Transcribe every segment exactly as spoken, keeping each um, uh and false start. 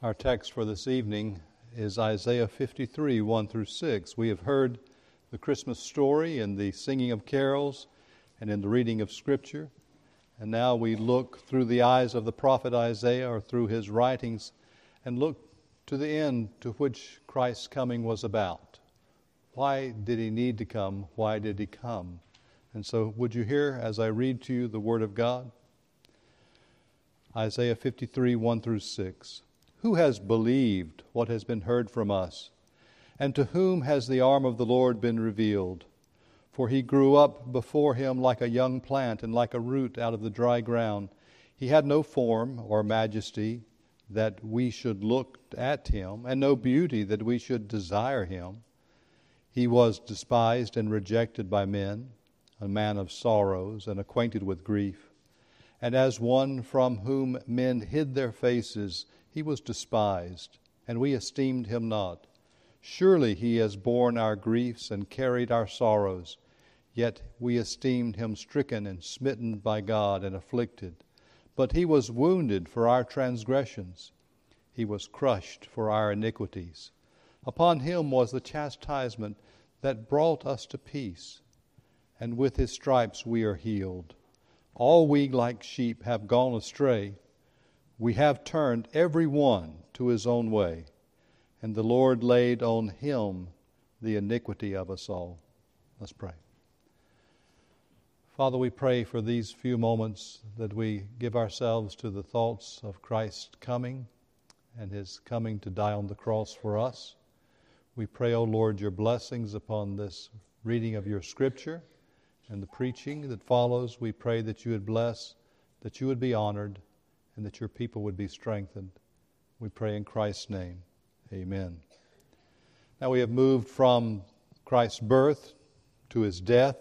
Our text for this evening is Isaiah fifty-three, one through six. We have heard the Christmas story in the singing of carols and in the reading of Scripture. And now we look through the eyes of the prophet Isaiah or through his writings and look to the end to which Christ's coming was about. Why did he need to come? Why did he come? And so would you hear as I read to you the Word of God? Isaiah fifty-three, one through six. Who has believed what has been heard from us? And to whom has the arm of the Lord been revealed? For he grew up before him like a young plant and like a root out of the dry ground. He had no form or majesty that we should look at him, and no beauty that we should desire him. He was despised and rejected by men, a man of sorrows and acquainted with grief. And as one from whom men hid their faces, he was despised, and we esteemed him not. Surely he has borne our griefs and carried our sorrows, yet we esteemed him stricken and smitten by God and afflicted. But he was wounded for our transgressions. He was crushed for our iniquities. Upon him was the chastisement that brought us to peace, and with his stripes we are healed. All we like sheep have gone astray. We have turned every one to his own way, and the Lord laid on him the iniquity of us all. Let's pray. Father, we pray for these few moments that we give ourselves to the thoughts of Christ's coming and his coming to die on the cross for us. We pray, O Lord, your blessings upon this reading of your Scripture and the preaching that follows. We pray that you would bless, that you would be honored, and that your people would be strengthened. We pray in Christ's name. Amen. Now we have moved from Christ's birth to his death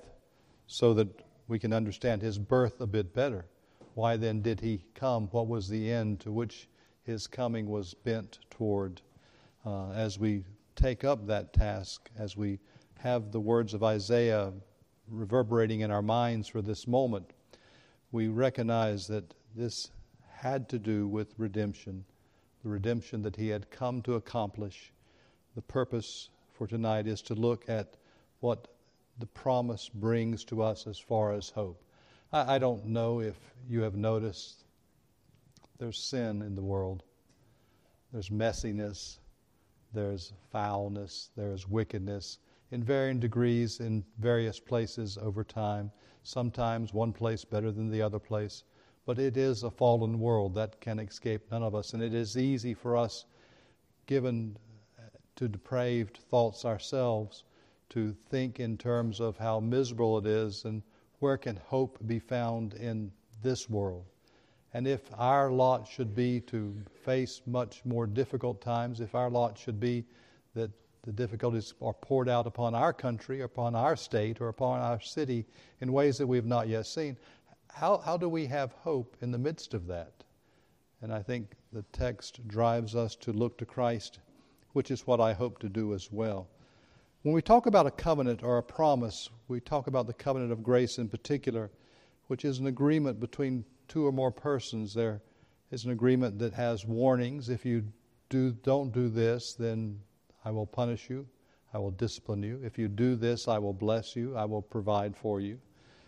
so that we can understand his birth a bit better. Why then did he come? What was the end to which his coming was bent toward? Uh, as we take up that task, as we have the words of Isaiah reverberating in our minds for this moment, we recognize that this had to do with redemption, the redemption that he had come to accomplish. The purpose for tonight is to look at what the promise brings to us as far as hope. I, I don't know if you have noticed there's sin in the world. There's messiness, there's foulness, there's wickedness in varying degrees in various places over time. Sometimes one place better than the other place. But it is a fallen world that can escape none of us. And it is easy for us, given to depraved thoughts ourselves, to think in terms of how miserable it is and where can hope be found in this world. And if our lot should be to face much more difficult times, if our lot should be that the difficulties are poured out upon our country, upon our state, or upon our city in ways that we have not yet seen, How how do we have hope in the midst of that? And I think the text drives us to look to Christ, which is what I hope to do as well. When we talk about a covenant or a promise, we talk about the covenant of grace in particular, which is an agreement between two or more persons. There is an agreement that has warnings. If you do don't do this, then I will punish you. I will discipline you. If you do this, I will bless you. I will provide for you.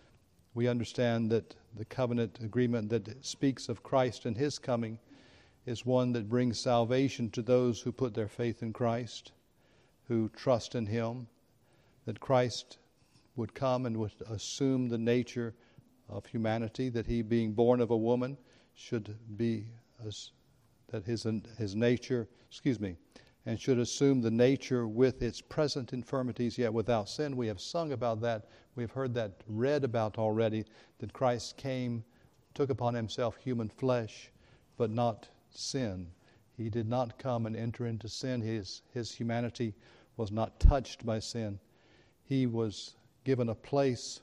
We understand that the covenant agreement that speaks of Christ and his coming is one that brings salvation to those who put their faith in Christ, who trust in him, that Christ would come and would assume the nature of humanity, that he being born of a woman should be, as, that his, his nature, excuse me, and should assume the nature with its present infirmities, yet without sin. We have sung about that. We've heard that read about already, that Christ came, took upon himself human flesh, but not sin. He did not come and enter into sin. His, his humanity was not touched by sin. He was given a place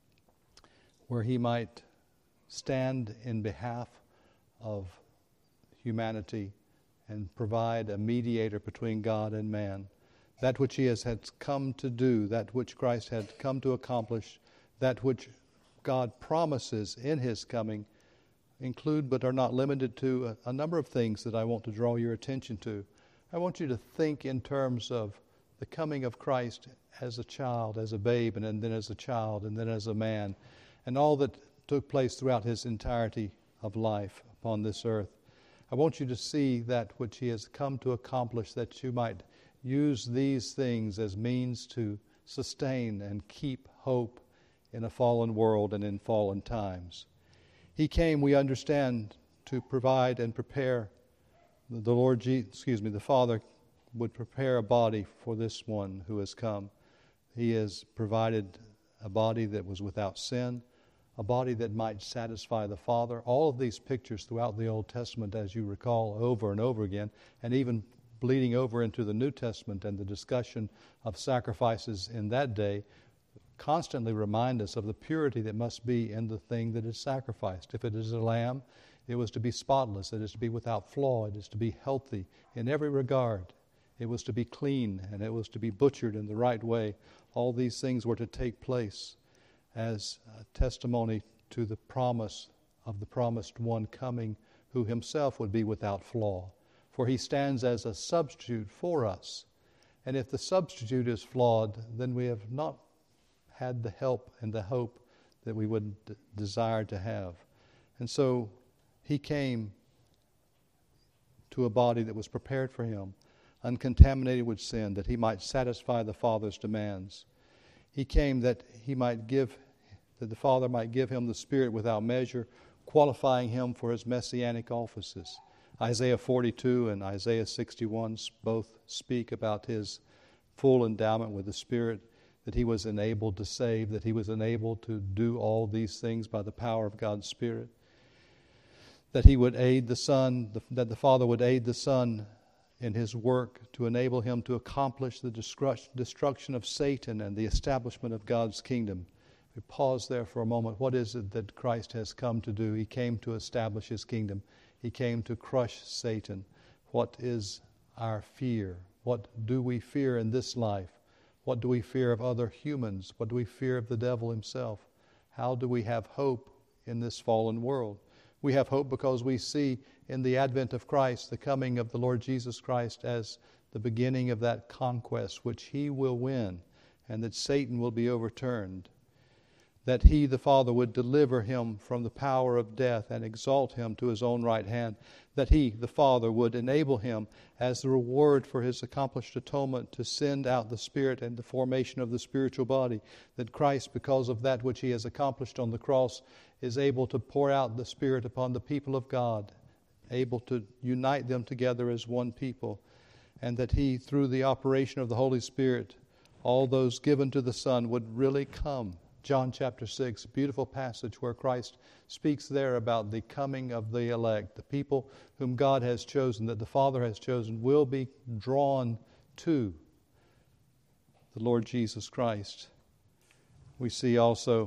where he might stand in behalf of humanity and provide a mediator between God and man. That which he has had come to do, that which Christ had come to accomplish, that which God promises in his coming, include but are not limited to a, a number of things that I want to draw your attention to. I want you to think in terms of the coming of Christ as a child, as a babe, and then as a child, and then as a man, and all that took place throughout his entirety of life upon this earth. I want you to see that which he has come to accomplish, that you might use these things as means to sustain and keep hope in a fallen world and in fallen times. He came, we understand, to provide and prepare. The Lord, Je- excuse me, the Father would prepare a body for this one who has come. He has provided a body that was without sin, a body that might satisfy the Father. All of these pictures throughout the Old Testament, as you recall, over and over again, and even bleeding over into the New Testament and the discussion of sacrifices in that day, constantly remind us of the purity that must be in the thing that is sacrificed. If it is a lamb, it was to be spotless. It is to be without flaw. It is to be healthy in every regard. It was to be clean, and it was to be butchered in the right way. All these things were to take place as a testimony to the promise of the promised one coming, who himself would be without flaw. For he stands as a substitute for us. And if the substitute is flawed, then we have not had the help and the hope that we would d- desire to have. And so he came to a body that was prepared for him, uncontaminated with sin, that he might satisfy the Father's demands. He came that he might give, that the Father might give him the Spirit without measure, qualifying him for his messianic offices. Isaiah forty-two and Isaiah sixty-one both speak about his full endowment with the Spirit, that he was enabled to save, that he was enabled to do all these things by the power of God's Spirit, that he would aid the Son, that the Father would aid the Son in his work to enable him to accomplish the destruction of Satan and the establishment of God's kingdom. We pause there for a moment. What is it that Christ has come to do? He came to establish his kingdom. He came to crush Satan. What is our fear? What do we fear in this life? What do we fear of other humans? What do we fear of the devil himself? How do we have hope in this fallen world? We have hope because we see in the advent of Christ, the coming of the Lord Jesus Christ, as the beginning of that conquest which he will win, and that Satan will be overturned. That he, the Father, would deliver him from the power of death and exalt him to his own right hand. That he, the Father, would enable him, as the reward for his accomplished atonement, to send out the Spirit and the formation of the spiritual body. That Christ, because of that which he has accomplished on the cross, is able to pour out the Spirit upon the people of God, able to unite them together as one people. And that he, through the operation of the Holy Spirit, all those given to the Son would really come. John chapter six, beautiful passage where Christ speaks there about the coming of the elect. The people whom God has chosen, that the Father has chosen, will be drawn to the Lord Jesus Christ. We see also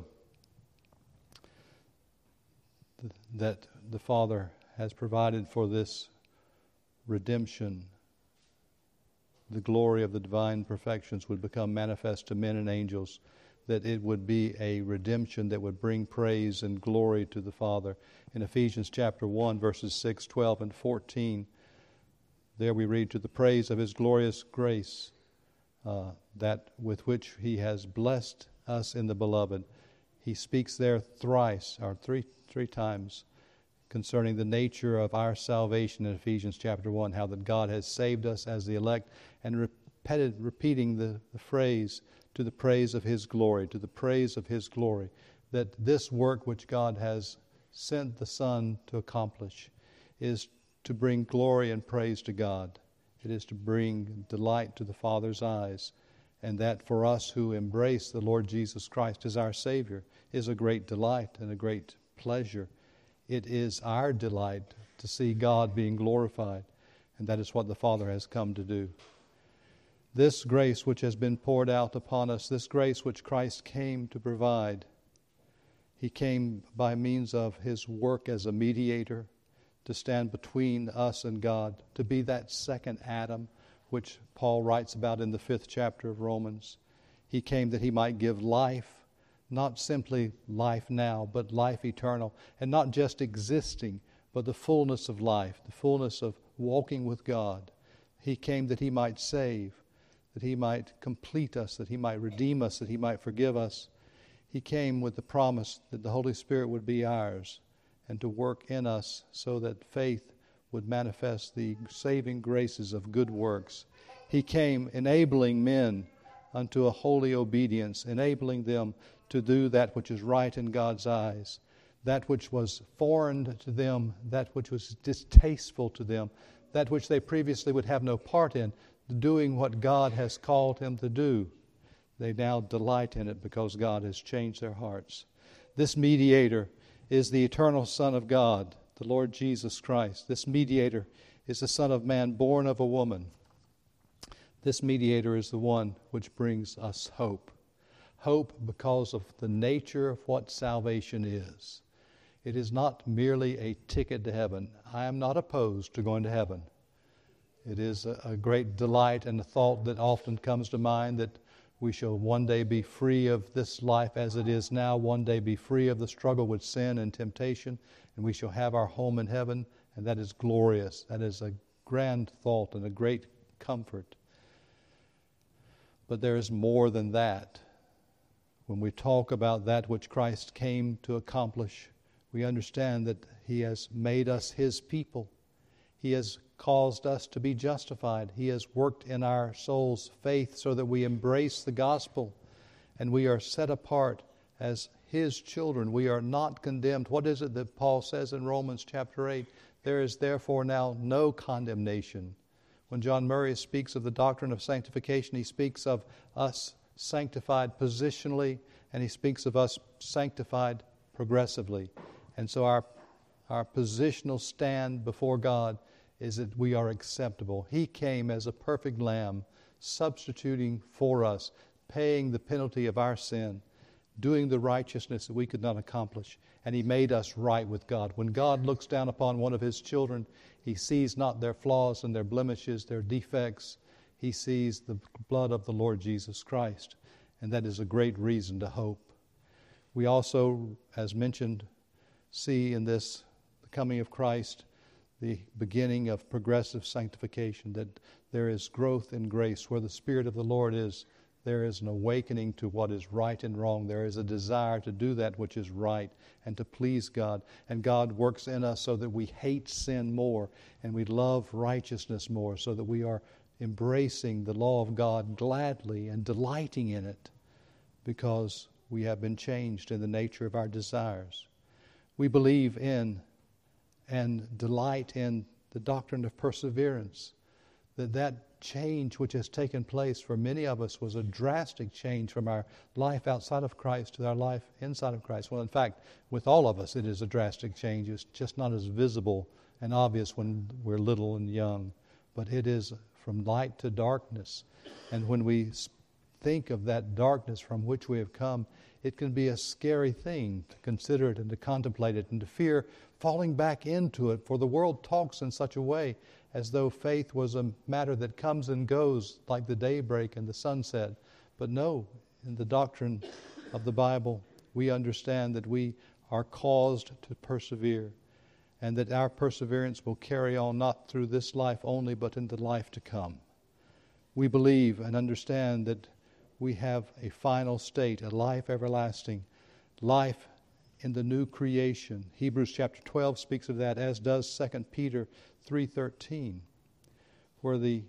that the Father has provided for this redemption. The glory of the divine perfections would become manifest to men and angels, that it would be a redemption that would bring praise and glory to the Father. In Ephesians chapter one, verses six, twelve, and fourteen, there we read, to the praise of his glorious grace, uh, that with which he has blessed us in the beloved. He speaks there thrice, or three three times, concerning the nature of our salvation in Ephesians chapter one, how that God has saved us as the elect, and repeated, repeating the, the phrase, to the praise of his glory, to the praise of his glory, that this work which God has sent the Son to accomplish is to bring glory and praise to God. It is to bring delight to the Father's eyes, and that for us who embrace the Lord Jesus Christ as our Savior is a great delight and a great pleasure. It is our delight to see God being glorified, and that is what the Father has come to do. This grace which has been poured out upon us, this grace which Christ came to provide, he came by means of his work as a mediator to stand between us and God, to be that second Adam which Paul writes about in the fifth chapter of Romans. He came that he might give life not simply life now, but life eternal, and not just existing, but the fullness of life, the fullness of walking with God. He came that He might save, that He might complete us, that He might redeem us, that He might forgive us. He came with the promise that the Holy Spirit would be ours and to work in us so that faith would manifest the saving graces of good works. He came enabling men unto a holy obedience, enabling them to do that which is right in God's eyes, that which was foreign to them, that which was distasteful to them, that which they previously would have no part in, doing what God has called them to do. They now delight in it because God has changed their hearts. This mediator is the eternal Son of God, the Lord Jesus Christ. This mediator is the Son of Man born of a woman. This mediator is the one which brings us hope. Hope because of the nature of what salvation is. It is not merely a ticket to heaven. I am not opposed to going to heaven. It is a, a great delight and a thought that often comes to mind that we shall one day be free of this life as it is now, one day be free of the struggle with sin and temptation, and we shall have our home in heaven, and that is glorious. That is a grand thought and a great comfort. But there is more than that. When we talk about that which Christ came to accomplish, we understand that He has made us His people. He has caused us to be justified. He has worked in our souls' faith so that we embrace the gospel and we are set apart as His children. We are not condemned. What is it that Paul says in Romans chapter eight? There is therefore now no condemnation. When John Murray speaks of the doctrine of sanctification, he speaks of us sanctified positionally, and he speaks of us sanctified progressively. And so our, our positional stand before God is that we are acceptable. He came as a perfect lamb, substituting for us, paying the penalty of our sin, doing the righteousness that we could not accomplish, and He made us right with God. When God looks down upon one of His children, He sees not their flaws and their blemishes, their defects. He sees the blood of the Lord Jesus Christ, and that is a great reason to hope. We also, as mentioned, see in this the coming of Christ the beginning of progressive sanctification, that there is growth in grace. Where the Spirit of the Lord is, there is an awakening to what is right and wrong. There is a desire to do that which is right and to please God. And God works in us so that we hate sin more and we love righteousness more, so that we are embracing the law of God gladly and delighting in it because we have been changed in the nature of our desires. We believe in and delight in the doctrine of perseverance, that that change which has taken place for many of us was a drastic change from our life outside of Christ to our life inside of Christ. Well, in fact, with all of us it is a drastic change. It's just not as visible and obvious when we're little and young, but it is from light to darkness. And when we think of that darkness from which we have come, it can be a scary thing to consider it and to contemplate it and to fear falling back into it, for the world talks in such a way as though faith was a matter that comes and goes like the daybreak and the sunset. But no, in the doctrine of the Bible, we understand that we are caused to persevere, and that our perseverance will carry on not through this life only, but into life to come. We believe and understand that we have a final state, a life everlasting, life in the new creation. Hebrews chapter twelve speaks of that, as does Second Peter three thirteen, where the,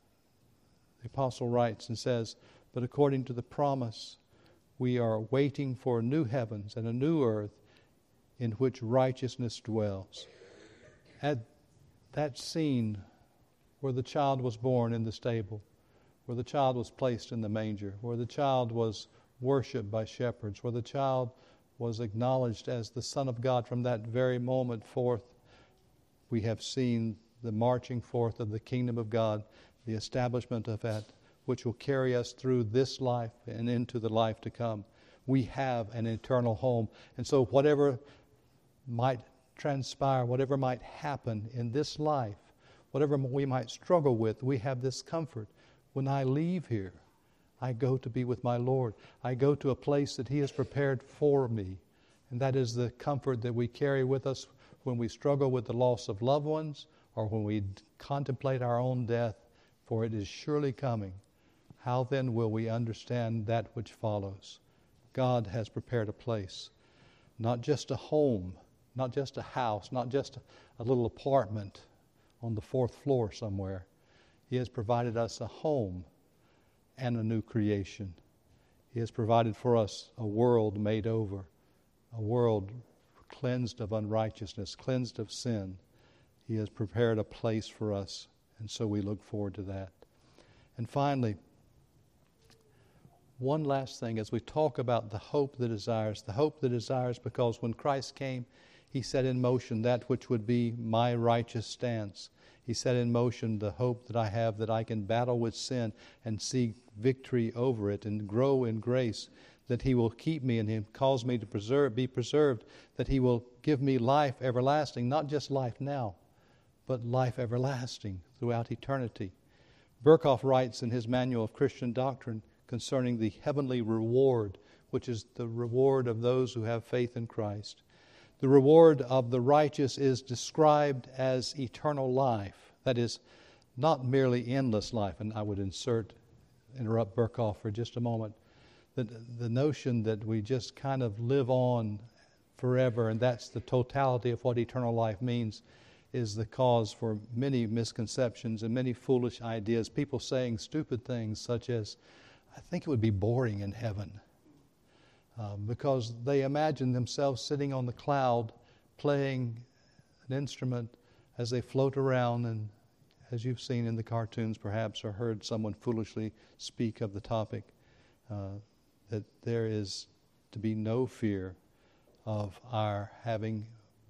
the apostle writes and says, "But according to the promise, we are waiting for new heavens and a new earth in which righteousness dwells." At that scene where the child was born in the stable, where the child was placed in the manger, where the child was worshipped by shepherds, where the child was acknowledged as the Son of God, from that very moment forth, we have seen the marching forth of the kingdom of God, the establishment of that, which will carry us through this life and into the life to come. We have an eternal home. And so whatever might transpire, whatever might happen in this life, whatever we might struggle with, we have this comfort. When I leave here, I go to be with my Lord. I go to a place that He has prepared for me. And that is the comfort that we carry with us when we struggle with the loss of loved ones or when we contemplate our own death, for it is surely coming. How then will we understand that which follows? God has prepared a place, not just a home, not just a house, not just a little apartment on the fourth floor somewhere. He has provided us a home and a new creation. He has provided for us a world made over, a world cleansed of unrighteousness, cleansed of sin. He has prepared a place for us, and so we look forward to that. And finally, one last thing as we talk about the hope that desires, the hope that desires because when Christ came, He set in motion that which would be my righteous stance. He set in motion the hope that I have that I can battle with sin and seek victory over it and grow in grace, that He will keep me and He calls me to preserve, be preserved, that He will give me life everlasting, not just life now, but life everlasting throughout eternity. Berkhoff writes in his Manual of Christian Doctrine concerning the heavenly reward, which is the reward of those who have faith in Christ. The reward of the righteous is described as eternal life. That is, not merely endless life. And I would insert, interrupt Berkhoff for just a moment. The, the notion that we just kind of live on forever, and that's the totality of what eternal life means, is the cause for many misconceptions and many foolish ideas. People saying stupid things such as, I think it would be boring in heaven. Um, because they imagine themselves sitting on the cloud playing an instrument as they float around, and as you've seen in the cartoons perhaps or heard someone foolishly speak of the topic, uh, that there is to be no fear of our having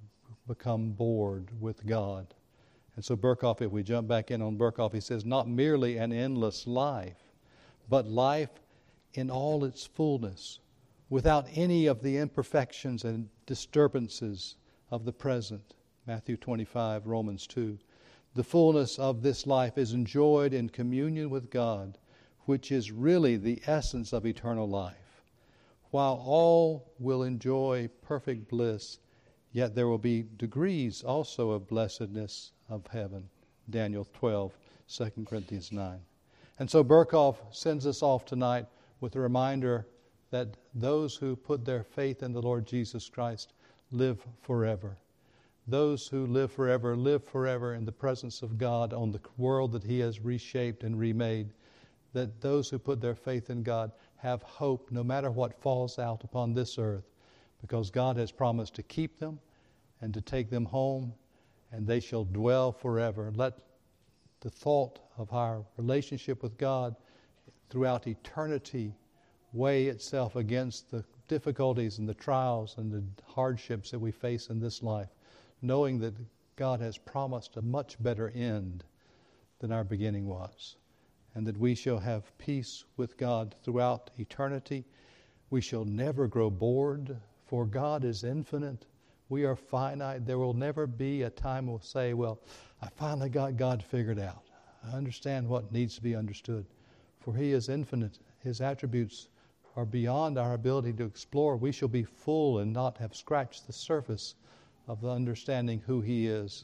become bored with God. And so Berkhoff, if we jump back in on Berkhoff, he says, not merely an endless life, but life in all its fullness, without any of the imperfections and disturbances of the present. Matthew twenty-five, Romans two. The fullness of this life is enjoyed in communion with God, which is really the essence of eternal life. While all will enjoy perfect bliss, yet there will be degrees also of blessedness of heaven. Daniel twelve, Second Corinthians nine. And so Berkhoff sends us off tonight with a reminder that those who put their faith in the Lord Jesus Christ live forever. Those who live forever live forever in the presence of God on the world that He has reshaped and remade. That those who put their faith in God have hope no matter what falls out upon this earth, because God has promised to keep them and to take them home, and they shall dwell forever. Let the thought of our relationship with God throughout eternity weigh itself against the difficulties and the trials and the hardships that we face in this life, knowing that God has promised a much better end than our beginning was, and that we shall have peace with God throughout eternity. We shall never grow bored, for God is infinite. We are finite. There will never be a time we'll say, well, I finally got God figured out. I understand what needs to be understood. For He is infinite. His attributes are beyond our ability to explore. We shall be full and not have scratched the surface of the understanding who He is.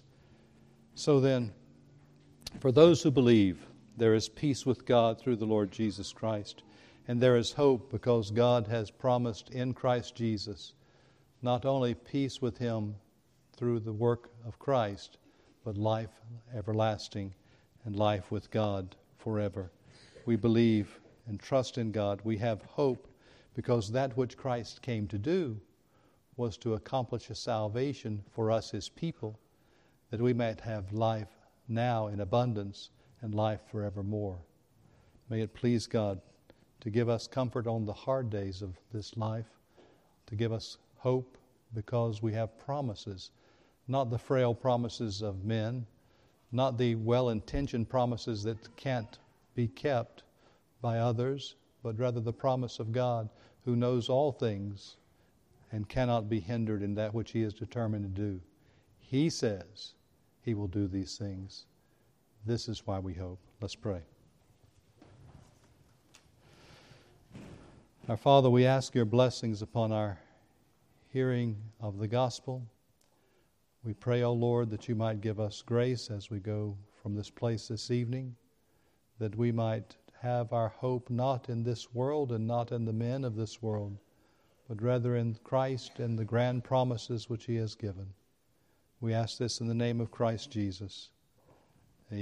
So then, for those who believe, there is peace with God through the Lord Jesus Christ. And there is hope because God has promised in Christ Jesus not only peace with Him through the work of Christ, but life everlasting and life with God forever. We believe and trust in God. We have hope because that which Christ came to do was to accomplish a salvation for us, His people, that we might have life now in abundance and life forevermore. May it please God to give us comfort on the hard days of this life, to give us hope because we have promises, not the frail promises of men, not the well-intentioned promises that can't be kept by others, but rather the promise of God who knows all things and cannot be hindered in that which He is determined to do. He says He will do these things. This is why we hope. Let's pray. Our Father, we ask your blessings upon our hearing of the gospel. We pray, O Lord, that you might give us grace as we go from this place this evening, that we might have our hope not in this world and not in the men of this world, but rather in Christ and the grand promises which he has given. We ask this in the name of Christ Jesus.